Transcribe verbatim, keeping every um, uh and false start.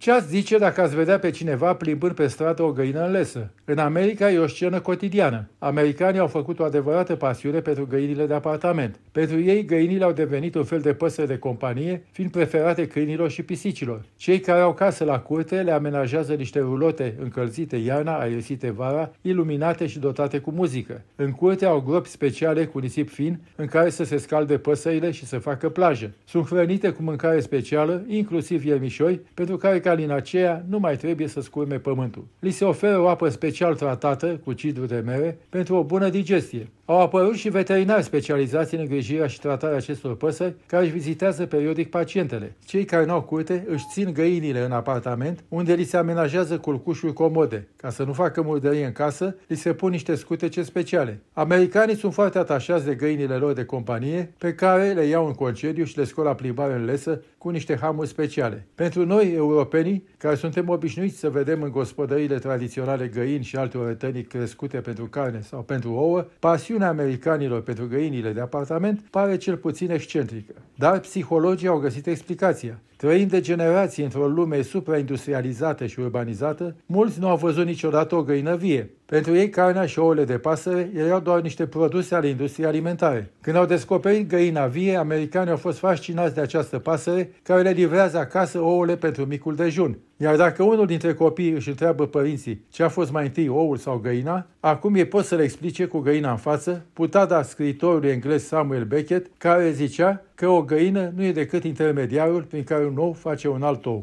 Ce ați zice dacă ați vedea pe cineva plimbând pe stradă o găină înlesă? În America e o scenă cotidiană. Americanii au făcut o adevărată pasiune pentru găinile de apartament. Pentru ei, găinile au devenit un fel de păsări de companie, fiind preferate câinilor și pisicilor. Cei care au casă la curte le amenajează niște rulote încălzite iarna, aerisite vara, iluminate și dotate cu muzică. În curte au gropi speciale cu nisip fin, în care să se scalde păsările și să facă plajă. Sunt hrănite cu mâncare specială, inclusiv iermișori, pentru care ca din aceea nu mai trebuie să scurme pământul. Li se oferă o apă special tratată cu cidru de mere pentru o bună digestie. Au apărut și veterinari specializați în îngrijirea și tratarea acestor păsări care își vizitează periodic pacientele. Cei care n-au curte își țin găinile în apartament, unde li se amenajează culcușuri comode. Ca să nu facă murdărie în casă, li se pun niște scutece speciale. Americanii sunt foarte atașați de găinile lor de companie, pe care le iau în concediu și le scot la plimbare în lesă cu niște hamuri speciale. Pentru noi, europenii, care suntem obișnuiți să vedem în gospodăriile tradiționale găini și alte orătănii crescute pentru carne sau pentru ouă, pasiunea americanilor pentru găinile de apartament pare cel puțin excentrică. Dar psihologii au găsit explicația. Trăind de generații într-o lume supraindustrializată și urbanizată, mulți nu au văzut niciodată o găină vie. Pentru ei, carnea și ouăle de pasăre erau doar niște produse ale industriei alimentare. Când au descoperit găina vie, americanii au fost fascinați de această pasăre care le livrează acasă ouăle pentru micul dejun. Iar dacă unul dintre copii își întreabă părinții ce a fost mai întâi, oul sau găina, acum ei pot să le explice cu găina în față, putada scriitorului englez Samuel Beckett, care zicea că o găină nu e decât intermediarul prin care un ou face un alt ou.